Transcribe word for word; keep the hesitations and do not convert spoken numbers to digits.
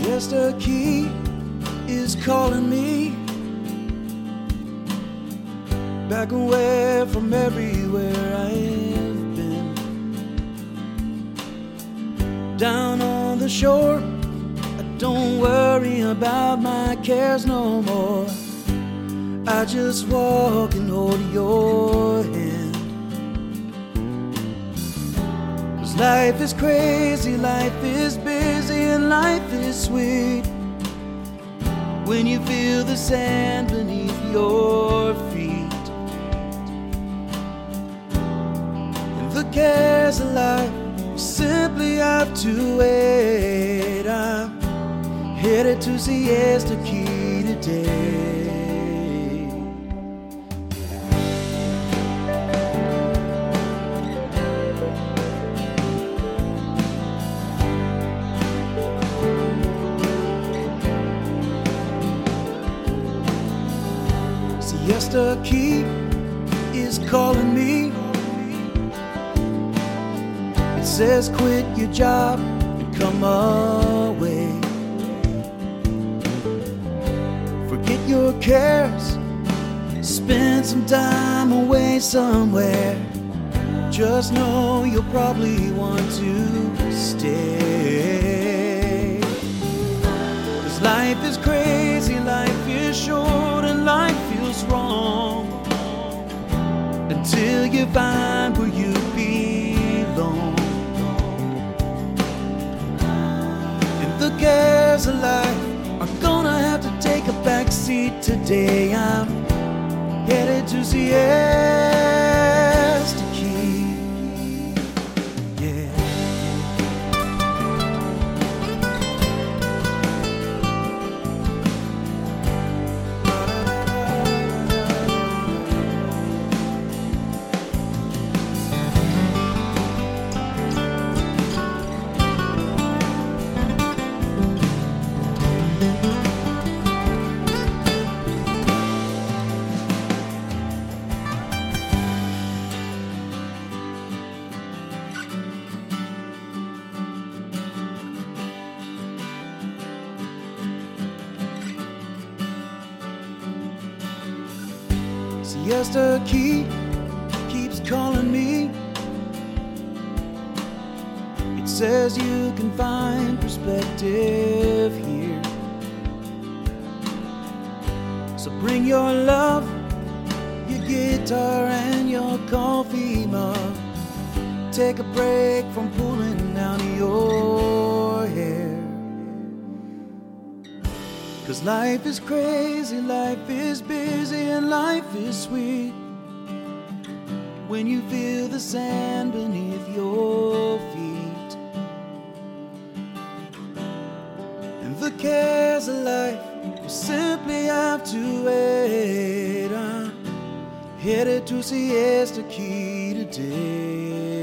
Siesta Key is calling me back away from everywhere I've been. Down on the shore, I don't worry about my cares no more. I just walk and hold your hand. 'Cause life is crazy, life is busy, and life is sweet when you feel the sand beneath your feet. And the cares of life simply have to wait. I'm headed to Siesta Key today. Siesta Key is calling me. It says quit your job and come away. Forget your cares, spend some time away somewhere. Just know you'll probably want to stay. 'Cause life is crazy, life is short, and life feels wrong until you find where you belong. And the cares of life are gonna have to take a back seat today. I'm headed to Siesta Key. Yeah. Siesta Key keeps calling me. It says you can find perspective here. So bring your love, your guitar, and your coffee mug. Take a break from pulling down your hair. 'Cause life is crazy, life is busy, and life is sweet when you feel the sand beneath your feet. And the cares of life will simply have to wait. I'm headed to Siesta Key today.